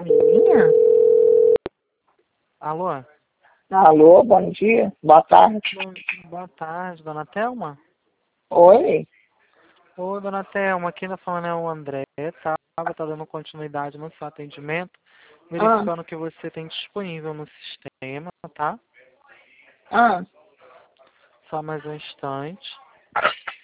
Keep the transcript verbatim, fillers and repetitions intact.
em linha? Alô? Alô, bom dia, boa tarde. Bom, boa tarde, dona Thelma? Oi? Oi, dona Thelma, aqui na falando é o André, tá? Tá dando continuidade no seu atendimento, Ah, verificando o que você tem disponível no sistema, tá? ah, Só mais um instante.